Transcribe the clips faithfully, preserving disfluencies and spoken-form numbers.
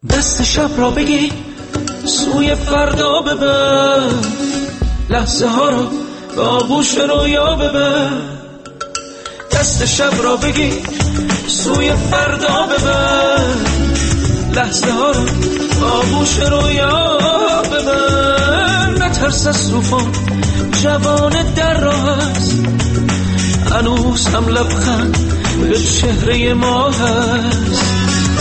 دست شب را بگی سوی فردا ببر، لحظه ها رو به آغوش رویا ببر. دست شب را بگی سوی فردا ببر، لحظه ها رو به آغوش رویا ببر. نترس از طوفان، جوان در راه است، هنوز هم لبخند به چهره ما هست.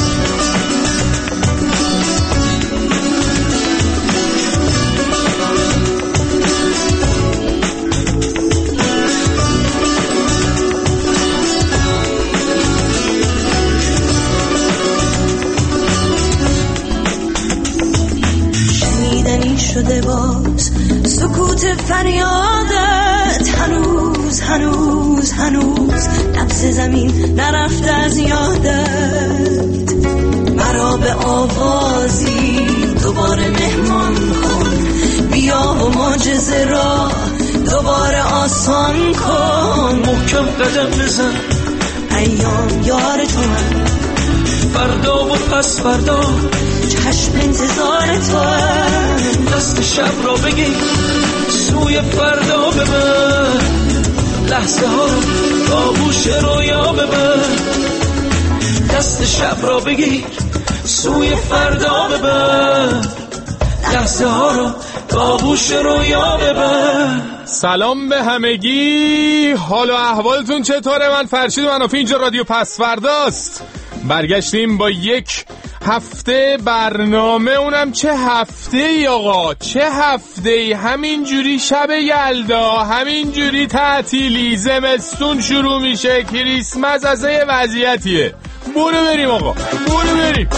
شده باز سکوت فریادت، هنوز هنوز هنوز نبض زمین نرفته از یادت. مرا به آوازی دوباره مهمان کن، بیا و معجزه را دوباره آسان کن. محکم قدم بزن، ایام یار تو هم، فردا و پس فردا چشم انتظار تو هم. دست شب را بگیر سوی فردا ببر، لحظه ها رو به آغوش رویا ببر. دست شب را بگیر سوی فردا ببر، لحظه ها رو به آغوش رویا ببر. سلام به همگی، حال و احوالتون چطوره؟ من فرشید منافی، اینجا رادیو پس فرداست. برگشتیم با یک هفته برنامه، اونم چه هفته ای آقا، چه هفته ای. همین جوری شب یلدا، همین جوری تعطیلی، زمستون شروع میشه، کریسمس از یه وضعیتیه. برو بریم آقا، برو بریم.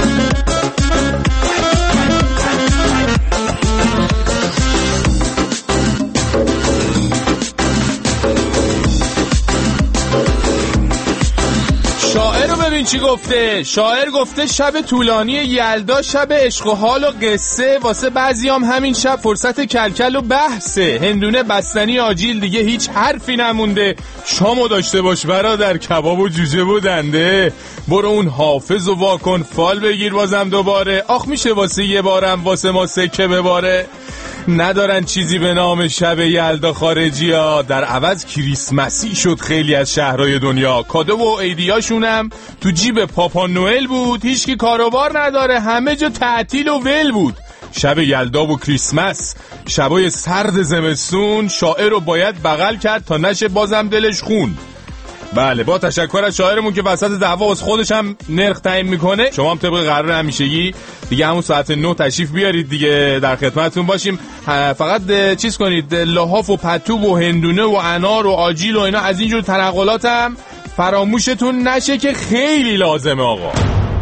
شاعر رو ببین چی گفته. شاعر گفته شب طولانی یلدا شب عشق و حال و قصه، واسه بعضیام همین شب فرصت کلکل و بحثه. هندونه بستنی آجیل دیگه هیچ حرفی نمونده، شامو داشته باش برادر، کباب و جوجه بودنده. برو اون حافظ و واکن فال بگیر بازم دوباره. آخ میشه واسه یه بارم واسه ما سکه بباره. ندارن چیزی به نام شب یلدا خارجی ها، در عوض کریسمسی شد خیلی از شهرهای دنیا. کادو و ایدیاشونم تو جیب پاپا نوئل بود، هیچکی کاروبار نداره، همه جا تعطیل و ول بود. شب یلدا و کریسمس، شبای سرد زمستون، شاعر رو باید بغل کرد تا نشه بازم دلش خون. بله، با تشکر از شاعرمون که وسط دعوا از خودش هم نرخ تعیین میکنه. شما هم طبق قرار همیشگی دیگه همون ساعت نه تشریف بیارید دیگه، در خدمتتون باشیم. فقط چیز کنید، لحاف و پتو و هندونه و انار و آجیل و اینا از اینجور تنقلات هم فراموشتون نشه که خیلی لازمه آقا.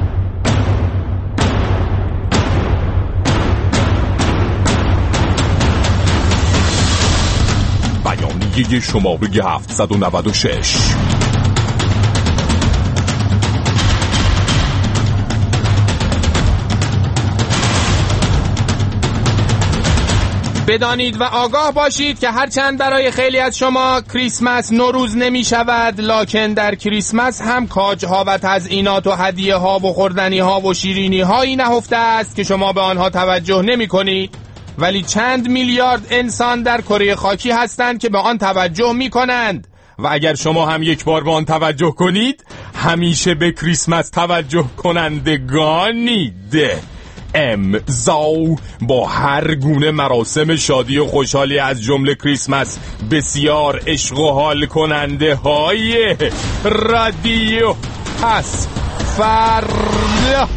بیانیه شماره هفتصد و نود و شش. بدانید و آگاه باشید که هرچند برای خیلی از شما کریسمس نوروز نمی شود، لکن در کریسمس هم کاجها و تزیینات و هدیه ها و خوردنی ها و شیرینی هایی نهفته است که شما به آنها توجه نمی کنید، ولی چند میلیارد انسان در کره خاکی هستند که به آن توجه می کنند. و اگر شما هم یک بار به آن توجه کنید، همیشه به کریسمس توجه کنندگانید. امضا با هر گونه مراسم شادی و خوشحالی از جمله کریسمس بسیار عشق و حال کننده های رادیو پس فردا.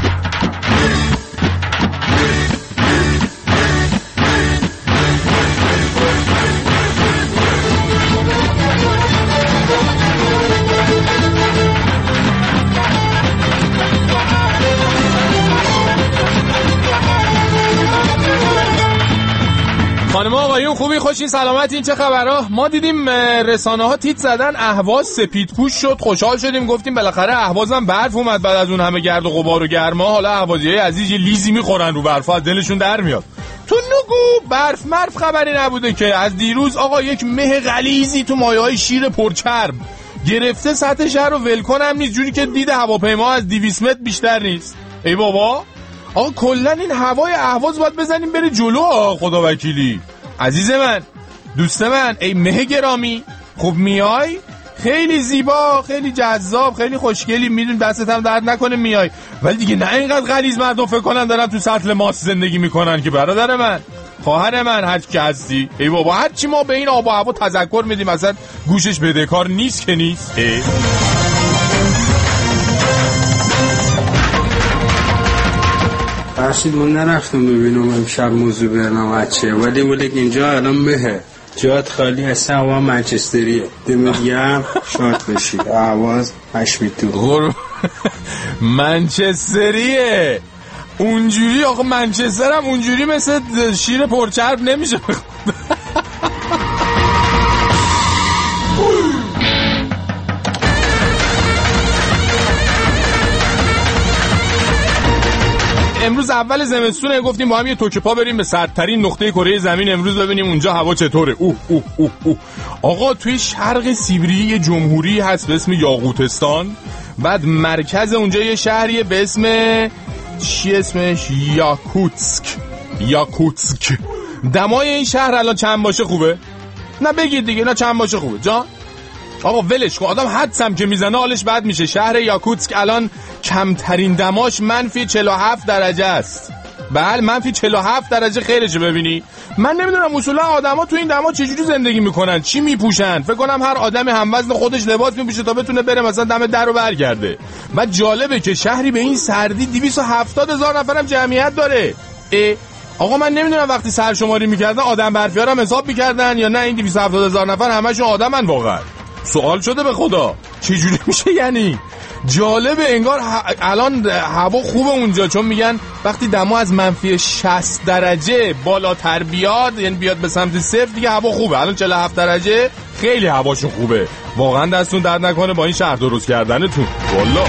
خانم آقایون خوبی خوشین سلامتین، چه خبرها؟ ما دیدیم رسانه ها تیت زدن اهواز سپید پوش شد، خوشحال شدیم، گفتیم بالاخره اهوازم برف اومد بعد از اون همه گرد و غبار و گرما. حالا اهوازیای عزیز یه لیزی میخورن رو برف، از دلشون در میاد. تو نگو برف مرف خبری نبوده که از دیروز آقا یک مه غلیظی تو مایه‌های شیر پرچرب گرفته سطح شهر رو ولکن هم نیست، جوری که دید هواپیما از دویست متر بیشتر نیست. ای بابا آقا کلن این هوای اهواز باید بزنیم بره جلو. آقا خدا وکیلی. عزیز من، دوست من، ای مه گرامی، خوب میای؟ خیلی زیبا، خیلی جذاب، خیلی خوشگلی، میدون دستت هم درد نکنه میای، ولی دیگه نه اینقدر غلیظ مردم فکر کنن دارن تو سطل ماست زندگی میکنن که برادر من، خواهر من، هر کی هستی. ای بابا هر چی ما به این آب و هوا تذکر میدیم اصلا گوشش بدهکار نیست که نیست. ای فرشید من نرفتم ببینم امشب موضوع برنامه چیه، ولی ولی اینجا الان مهه، جات خالی هست، هوا منچستریه، دمت گرم، شاد بشی، آواز هشمی تو غرب منچستریه اونجوری. آقا منچستر هم اونجوری مثل شیر پرچرب نمیشه. امروز اول زمستونه، گفتیم با هم یه توکه پا بریم به سردترین نقطه کره زمین امروز ببینیم اونجا هوا چطوره. اوه اوه اوه اوه. آقا توی شرق سیبری یه جمهوری هست به اسم یاقوتستان، بعد مرکز اونجا یه شهریه به اسم چی اسمش؟ یاکوتسک. یاکوتسک. دمای این شهر الان چند باشه خوبه؟ نه بگید دیگه، نه چند باشه خوبه جان؟ آقا ولش کن، آدم حدسم که میزنه حالش بد میشه. شهر یاکوتسک الان کمترین دماش منفی چهل و هفت درجه است. بله منفی چهل و هفت درجه خیرشه. ببینی من نمیدونم اصولا آدما تو این دما چجوری زندگی میکنن، چی میپوشن. فکر کنم هر آدمی هموزن خودش لباس میپوشه تا بتونه بره مثلا دم در رو برگرده. بعد جالبه که شهری به این سردی دویست و هفتاد هزار نفرم جمعیت داره. اه آقا من نمیدونم وقتی سرشماری میکردن آدم برفی‌ها هم حساب میکردن یا نه این دویست و هفتاد هزار نفر همشون آدمن. واقعا سوال شده به خدا چجوری میشه. یعنی جالبه انگار الان هوا خوبه اونجا، چون میگن وقتی دما از منفی شصت درجه بالاتر بیاد، یعنی بیاد به سمت صفر، دیگه هوا خوبه. الان چهل و هفت درجه خیلی هواشون خوبه. واقعا دستون درد نکنه با این شهر درست کردنتون. والله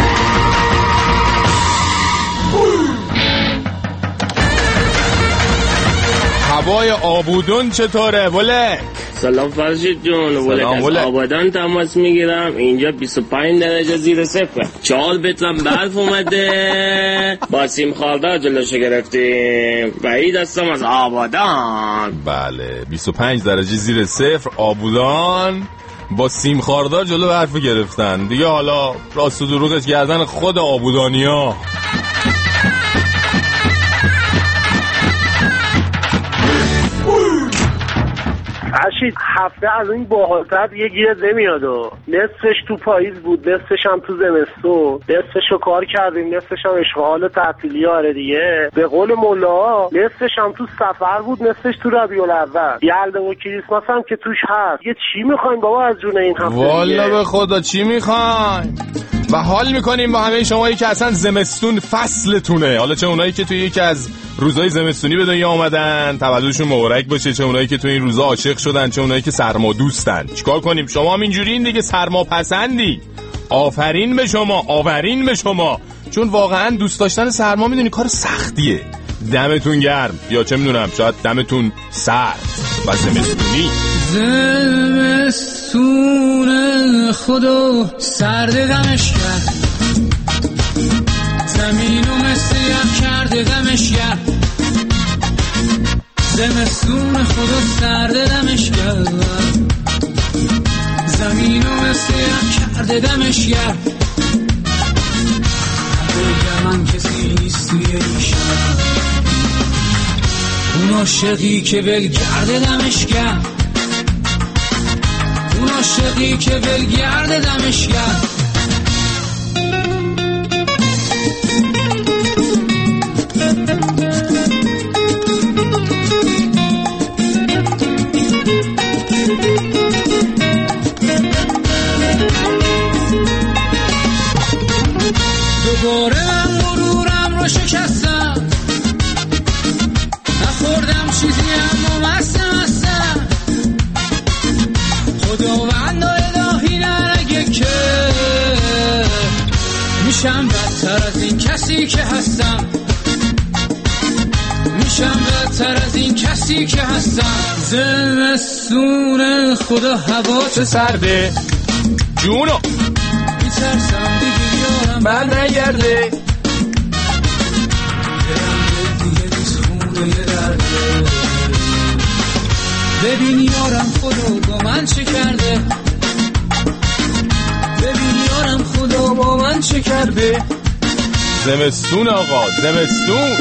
هوای آبودون چطوره ولک؟ سلام فرشید جون، ولک از آبادان تماس میگیرم. اینجا بیست و پنج درجه زیر صفر، چهار بتلم برف اومده، با سیم خاردار جلوشو گرفتیم. وحید هستم از آبادان. بله بیست و پنج درجه زیر صفر آبادان، با سیم خاردار جلو برف گرفتن دیگه. حالا راست و دروغش گردن خود آبودانیا. فرشید هفته از این باحال‌تر یه گیرت نمیاد و نصفش تو پاییز بود، نصفش هم تو زمستون، نصفش رو کار کردیم، نصفش هم اشغال تعطیلی. آره دیگه به قول مولا نصفش هم تو سفر بود، نصفش تو ربیع الاول. یلدا و کریسمس هم که توش هست. یه چی میخواین بابا از جون این هفته؟ والا به خدا چی میخواین؟ و حال میکنیم با همه شمایی که اصلا زمستون فصلتونه. حالا چه اونایی که توی یکی از روزهای زمستونی به دنیا آمدن تولدشون مبارک باشه، چه اونایی که توی این روزا عاشق شدن، چه اونایی که سرما دوستن. چیکار کنیم؟ شما هم اینجورین دیگه، سرما پسندی. آفرین به شما، آفرین به شما، چون واقعا دوست داشتن سرما میدونی کار سختیه. دمتون گرم، یا چه میدونم شاید دمتون سرد و زمستونی. زمستون خدا سرد دمش کرد، زمینو مثل یم کرده دمش کرد. زمستون خدا سرد دمش کرد، زمینو مثل یم کرده دمش کرد. بگم من کسی نیست توی این شهر، اون عاشقی که ولگرد دمش کرد، اون عاشقی که ولگرد دمش کرد. دوباره من مرورم رو شکستم، نخوردم چیزی اما مستم مستم. خداوند و الهی نرگه که میشم بدتر از این کسی که هستم، میشم بدتر از این کسی که هستم. زمستون خدا هوا چه سرده جونو میترسم دیگه یارم بر نگرده، زمستون آقا، زمستون.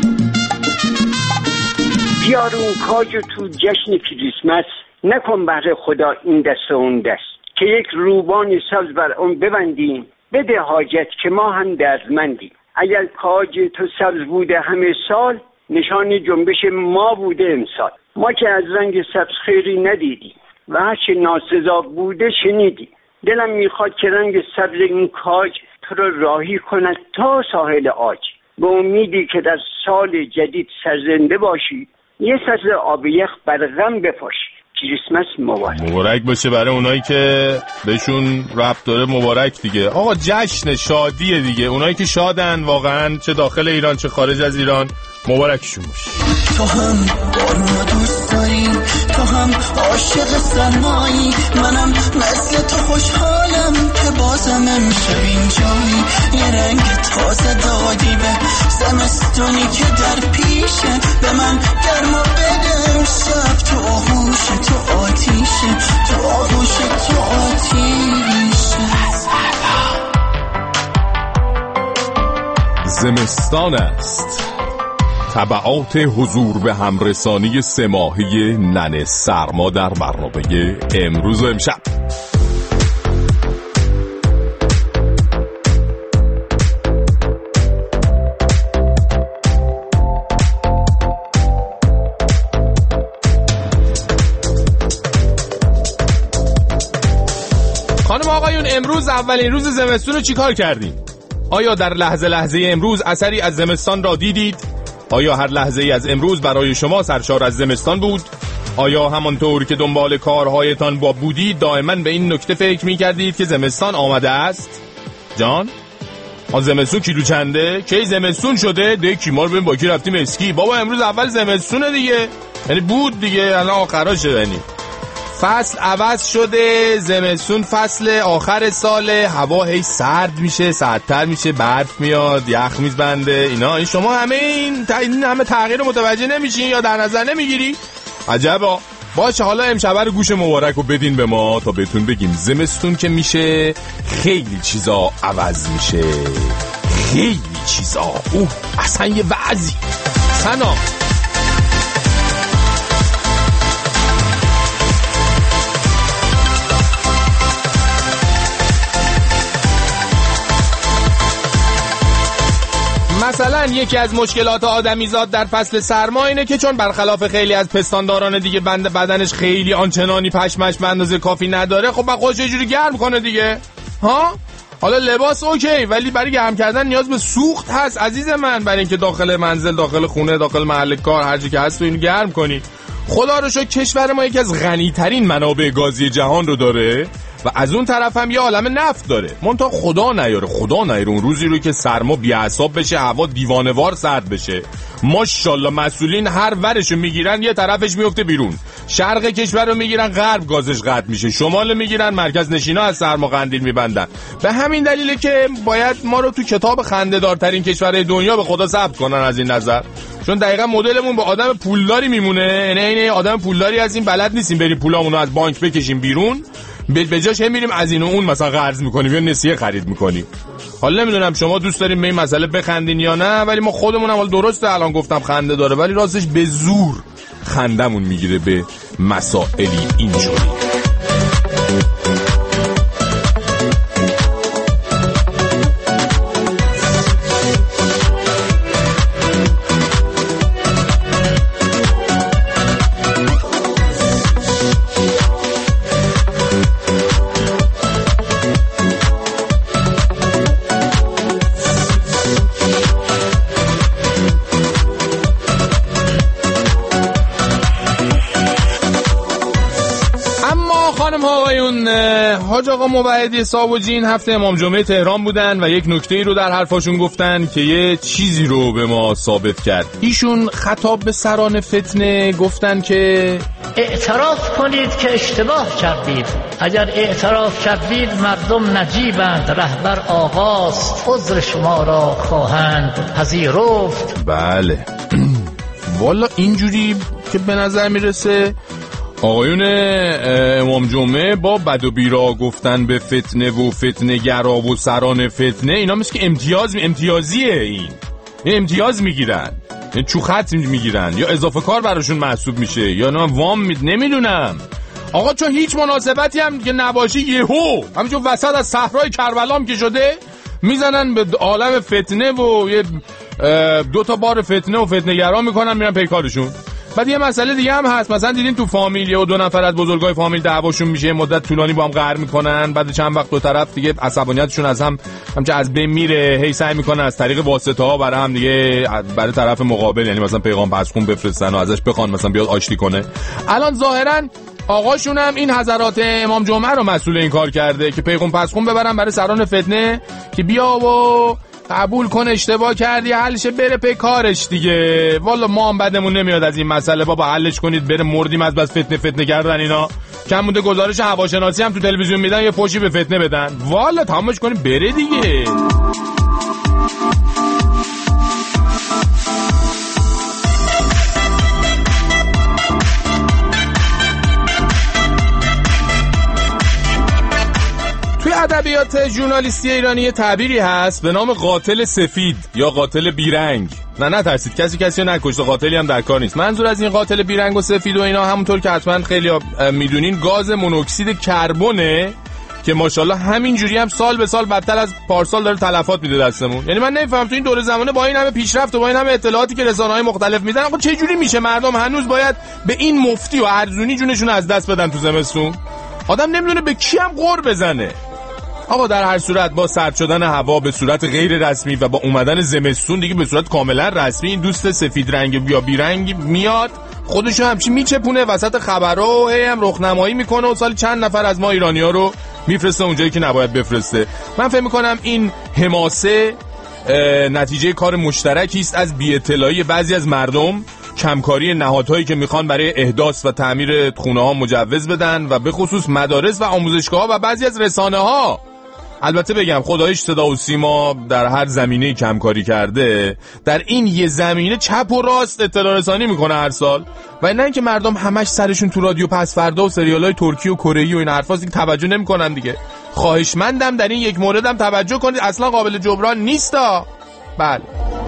بیار اون کاجو تو جشن کریسمس، نکن بهر خدا این دست و اون دست، که یک روبان سبز بر اون ببندیم، بده حاجت که ما هم دردمندیم. اگر کاج تو سبز بوده همه سال، نشان جنبش ما بوده امسال. ما که از رنگ سبز خیری ندیدیم و هرچه ناسزا بوده شنیدیم. دلم میخواد که رنگ سبز این کاج تو رو راهی کند تا ساحل عاج. به امیدی که در سال جدید سرزنده باشی، یه سطل آب یخ بر غم بپاشی. کریسمس مبارک. مبارک باشه برای اونایی که بهشون ربط داره، مبارک دیگه. آقا جشن شادیه دیگه، اونایی که شادن واقعا، چه داخل ایران چه خارج از ایران، مبارکشون باشه. تو هم بارونو دوست داری، تو هم عاشق سرمایی، منم مثل تو خوشحالم که بازم امشب اینجایی. یه رنگ تازه دادی به زمستونی که در پیشه، به من گرما بده امشب. تو آغوش تو آتیشه، تو آغوش تو آتیشه. زمستان است. تبعات حضور به همرسانی سه ماهی ننه سرما در برنامه امروز و امشب. خانم آقایون، امروز اولین روز زمستون رو چی کار کردیم؟ آیا در لحظه لحظه امروز اثری از زمستان را دیدید؟ آیا هر لحظه ای از امروز برای شما سرشار از زمستان بود؟ آیا همانطور که دنبال کارهایتان با بودید دائما به این نکته فکر می کردید که زمستان آمده است؟ جان؟ آن زمستون کیلو چنده؟ کی زمستون شده؟ دکی ما رو ببین با کی رفتیم اسکی. بابا امروز اول زمستونه دیگه، یعنی بود دیگه، الان آخراشه. یعنی فصل عوض شده، زمستون فصل آخر ساله، هوا هی سرد میشه، سردتر میشه، برف میاد، یخ میزنده اینا. این شما همه این, این همه تغییر متوجه نمیشین یا در نظر نمیگیری؟ عجبا. باشه حالا امشب رو گوش مبارک رو بدین به ما تا بهتون بگیم زمستون که میشه خیلی چیزا عوض میشه، خیلی چیزا. اوه اصلا یه وضعی. سنا مثلا یکی از مشکلات آدمیزاد در فصل سرما اینه که چون برخلاف خیلی از پستانداران دیگه بند بدنش خیلی آنچنانی پشمش به اندازه کافی نداره، خب با خودش یه جوری گرم کنه دیگه. ها حالا لباس اوکی، ولی برای گرم کردن نیاز به سوخت هست عزیز من، برای اینکه داخل منزل، داخل خونه، داخل محل کار، هر جا که هست اینو گرم کنی. خدا رو شکر کشور ما یکی از غنی‌ترین منابع گازی جهان رو داره و از اون طرف هم یه عالم نفت داره. منتها خدا نیاره، خدا نیاره اون روزی رو که سرما بی‌حساب بشه، هوا دیوانه‌وار سرد بشه. ماشاءالله مسئولین هر ورشو میگیرن یه طرفش میفته بیرون. شرق کشور رو میگیرن، غرب گازش قطع میشه. شمال میگیرن، مرکز نشینا از سرما قندیل میبندن. به همین دلیله که باید ما رو تو کتاب خنده‌دارترین کشورهای دنیا به خدا ثبت کنن از این نظر. چون دقیقاً مدلمون با آدم پولداری میمونه. نه نه آدم پولداری از این بلد نیستیم بریم پولامون رو از بانک بکشیم بیرون، به جاش هم میریم از این و اون مثلا قرض میکنیم یا نسیه خرید میکنیم. حالا نمیدونم شما دوست داریم به این مسئله بخندین یا نه، ولی ما خودمون هم درسته الان گفتم خنده داره، ولی راستش به زور خندمون میگیره به مسائلی اینجوری. حاج آقا موحدی صابوجی این هفته امام جمعه تهران بودن و یک نکته‌ای رو در حرفاشون گفتن که یه چیزی رو به ما ثابت کرد. ایشون خطاب به سران فتنه گفتن که اعتراف کنید که اشتباه کردید. اگر اعتراف کردید مردم نجیبند، رهبر آقاست، عذر شما را خواهند پذیرفت. بله والا اینجوری که به نظر میرسه آقایون امام جمعه با بد و بیرا گفتن به فتنه و فتنه گرا و سران فتنه، اینا مثل که امتیاز امتیازیه، این امتیاز میگیرن، چو خط میگیرن یا اضافه کار براشون محسوب میشه یا نه وام می... نمیدونم آقا، چون هیچ مناسبتی هم که نباشه یهو همینجور وسط از صحرای کربلا که شده میزنن به عالم فتنه و یه دو تا بار فتنه و فتنه گرا میکنن میرن پیکارشون. بعد یه مسئله دیگه هم هست، مثلا دیدین تو فامیل و دو نفر از بزرگای فامیل دعواشون میشه، مدت طولانی با هم قهر میکنن، بعد چند وقت دو طرف دیگه عصبانیتشون از هم همچه از بین میره، هی سعی میکنن از طریق واسطه ها برای هم دیگه برای طرف مقابل، یعنی مثلا پیغام پسخون بفرستن و ازش بخوان مثلا بیاد آشتی کنه. الان ظاهرا آقاشون هم این حضرات امام جمعه رو مسئول این کار کرده که پیغام پسخون ببرن برای سران فتنه که بیا و قبول کن اشتباه کردی حلشه بره پی کارش دیگه. والا ما هم بدمون نمیاد از این مسئله، بابا حلش کنید بره، مردیم از بس فتنه فتنه کردن اینا. کم مونده گزارش هواشناسی هم تو تلویزیون میدن یه پشتی به فتنه بدن، والا تمامش کنید بره دیگه. ادبیات ژورنالیستی ایرانی تعبیری هست به نام قاتل سفید یا قاتل بیرنگ. نه نه ترسید، کسی کسی رو نکشته، قاتلی هم در کار نیست. منظور از این قاتل بیرنگ و سفید و اینا همونطور که حتما خیلی میدونین گاز مونوکسید کربونه که ماشاءالله همینجوری هم سال به سال بدتر از پارسال داره تلفات میده دستمون. یعنی من نمیفهم تو این دوره زمانه با این همه پیشرفت و با این همه اطلاعاتی که رسانه‌های مختلف میدن، آقا چه جوری میشه مردم هنوز باید به این مفتی و ارزونی جونشون از دست بدن تو زمستون؟ آدم نمیدونه به کی هم قور بزنه. آقا در هر صورت با سرد شدن هوا به صورت غیر رسمی و با اومدن زمستون دیگه به صورت کاملا رسمی این دوست سفید رنگ یا بیرنگ میاد، خودشو همچین میچپونه وسط خبرها و هی هم رخنمایی میکنه و سال چند نفر از ما ایرانی‌ها رو میفرسته اونجایی که نباید بفرسته. من فکر میکنم این حماسه نتیجه کار مشترکی است از بی‌اطلاعی بعضی از مردم، کمکاری نهادهایی که میخوان برای احداث و تعمیر خونه‌ها مجوز بدن و به خصوص مدارس و آموزشگاه‌ها و بعضی از رسانه‌ها. البته بگم خدایش صدا و سیما در هر زمینه کمکاری کرده، در این یه زمینه چپ و راست اطلاع رسانی میکنه هر سال، و نه اینکه مردم همش سرشون تو رادیو پس فردا و سریالای ترکی و کره‌ای و این حرفا دیگه توجه نمیکنن دیگه. خواهشمندم در این یک موردم توجه کنید، اصلا قابل جبران نیستا. بله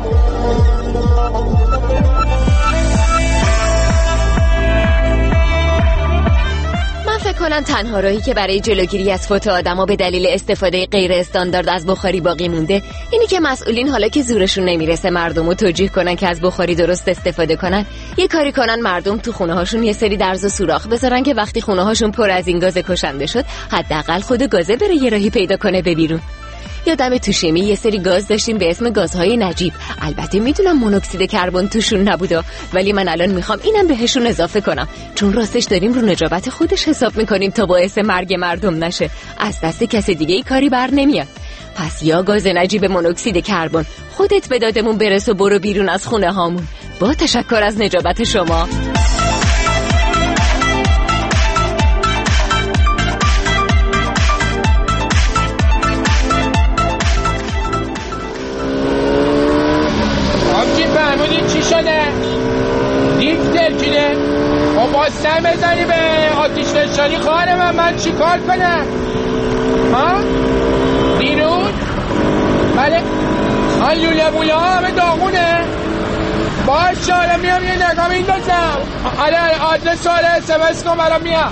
فکر کنم تنها راهی که برای جلوگیری از فوت آدما به دلیل استفاده غیر استاندارد از بخاری باقی مونده اینی که مسئولین حالا که زورشون نمیرسه مردمو توجیه کنن که از بخاری درست استفاده کنن، یه کاری کنن مردم تو خونه هاشون یه سری درز و سوراخ بذارن که وقتی خونه هاشون پر از این گاز کشنده شد حداقل خود گازه بره یه راهی پیدا کنه به بیرون. یادم تو شیمی یه سری گاز داشتیم به اسم گازهای نجیب، البته میدونم مونوکسید کربن توشون نبوده، ولی من الان میخوام اینم بهشون اضافه کنم، چون راستش داریم رو نجابت خودش حساب میکنیم تا باعث مرگ مردم نشه، از دست کسی دیگه ای کاری بر نمیاد. پس یا گاز نجیب مونوکسید کربن، خودت به دادمون برس و برو بیرون از خونه هامون. با تشکر از نجابت شما. سعی بزنی به آتیش فشانی خواهر من، من چی کار کنم؟ ها؟ بیرون؟ بله؟ آن لوله موله ها همه داغونه؟ باشه حالا میام یه نگاه میندازم. آره آدرس سوال اس ام اس کن برام میام.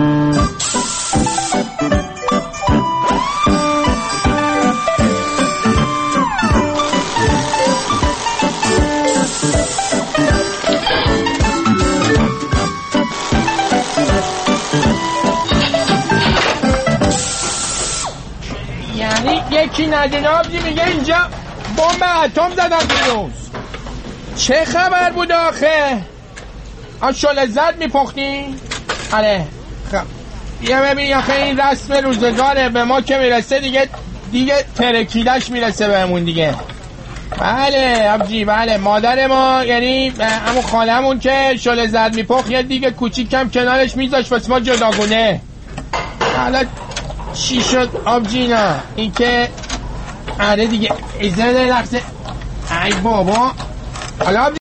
یکی ندونه آبجی میگه اینجا بمب اتم زدن دیروز. چه خبر بود آخه؟ آن شله زد میپختی؟ آره خب یه ببین آخه این رسم روزگاره، به ما که میرسه دیگه دیگه ترکیدش میرسه بهمون دیگه. بله آبجی بله، مادر ما یعنی همون خالمون که شله زد میپخت یه دیگه کوچیکم کنارش میذاش واسه ما جداگونه. حالا چی شد آبجینا؟ این که آره دیگه ایزه ده لحظه ای بابا حالا